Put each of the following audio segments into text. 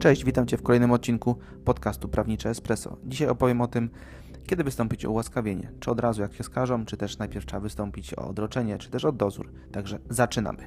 Cześć, witam Cię w kolejnym odcinku podcastu Prawnicze Espresso. Dzisiaj opowiem o tym, kiedy wystąpić o ułaskawienie. Czy od razu jak się skażą, czy też najpierw trzeba wystąpić o odroczenie, czy też o dozór. Także zaczynamy.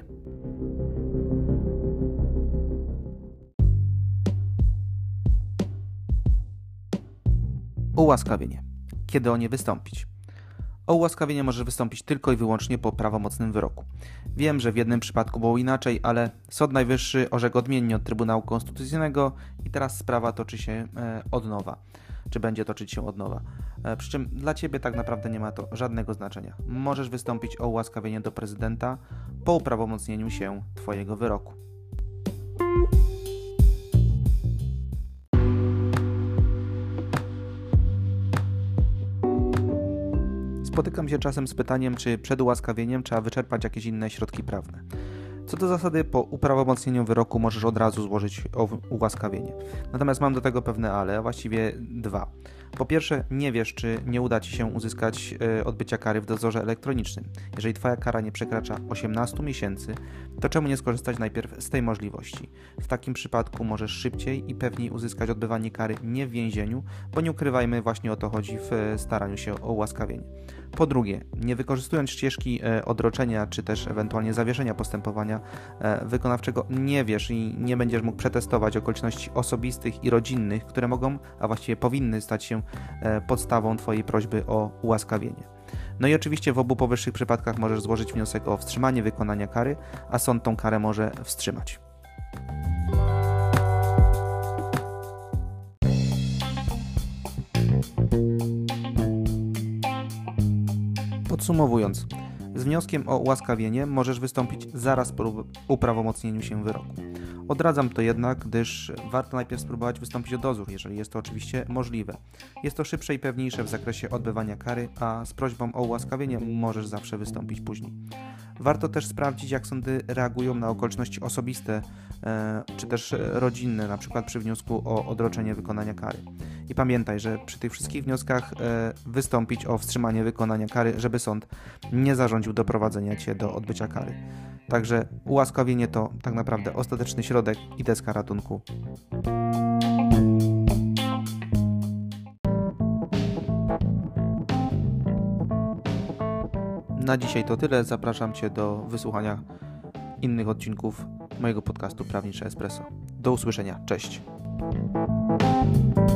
Ułaskawienie. Kiedy o nie wystąpić? O ułaskawienie możesz wystąpić tylko i wyłącznie po prawomocnym wyroku. Wiem, że w jednym przypadku było inaczej, ale Sąd Najwyższy orzekł odmiennie od Trybunału Konstytucyjnego i teraz sprawa toczy się od nowa. Czy będzie toczyć się od nowa. Przy czym dla Ciebie tak naprawdę nie ma to żadnego znaczenia. Możesz wystąpić o ułaskawienie do prezydenta po uprawomocnieniu się Twojego wyroku. Spotykam się czasem z pytaniem, czy przed ułaskawieniem trzeba wyczerpać jakieś inne środki prawne. Co do zasady, po uprawomocnieniu wyroku możesz od razu złożyć o ułaskawienie. Natomiast mam do tego pewne ale, a właściwie dwa. Po pierwsze, nie wiesz, czy nie uda Ci się uzyskać odbycia kary w dozorze elektronicznym. Jeżeli Twoja kara nie przekracza 18 miesięcy, to czemu nie skorzystać najpierw z tej możliwości? W takim przypadku możesz szybciej i pewniej uzyskać odbywanie kary nie w więzieniu, bo nie ukrywajmy, właśnie o to chodzi w staraniu się o ułaskawienie. Po drugie, nie wykorzystując ścieżki odroczenia, czy też ewentualnie zawieszenia postępowania wykonawczego, nie wiesz i nie będziesz mógł przetestować okoliczności osobistych i rodzinnych, które mogą, a właściwie powinny stać się podstawą Twojej prośby o ułaskawienie. No i oczywiście w obu powyższych przypadkach możesz złożyć wniosek o wstrzymanie wykonania kary, a sąd tą karę może wstrzymać. Podsumowując, z wnioskiem o ułaskawienie możesz wystąpić zaraz po uprawomocnieniu się wyroku. Odradzam to jednak, gdyż warto najpierw spróbować wystąpić o dozór, jeżeli jest to oczywiście możliwe. Jest to szybsze i pewniejsze w zakresie odbywania kary, a z prośbą o ułaskawienie możesz zawsze wystąpić później. Warto też sprawdzić, jak sądy reagują na okoliczności osobiste czy też rodzinne, np. przy wniosku o odroczenie wykonania kary. I pamiętaj, że przy tych wszystkich wnioskach wystąpić o wstrzymanie wykonania kary, żeby sąd nie zarządził doprowadzenia Cię do odbycia kary. Także ułaskawienie to tak naprawdę ostateczny środek i deska ratunku. Na dzisiaj to tyle. Zapraszam Cię do wysłuchania innych odcinków mojego podcastu Prawnicze Espresso. Do usłyszenia. Cześć.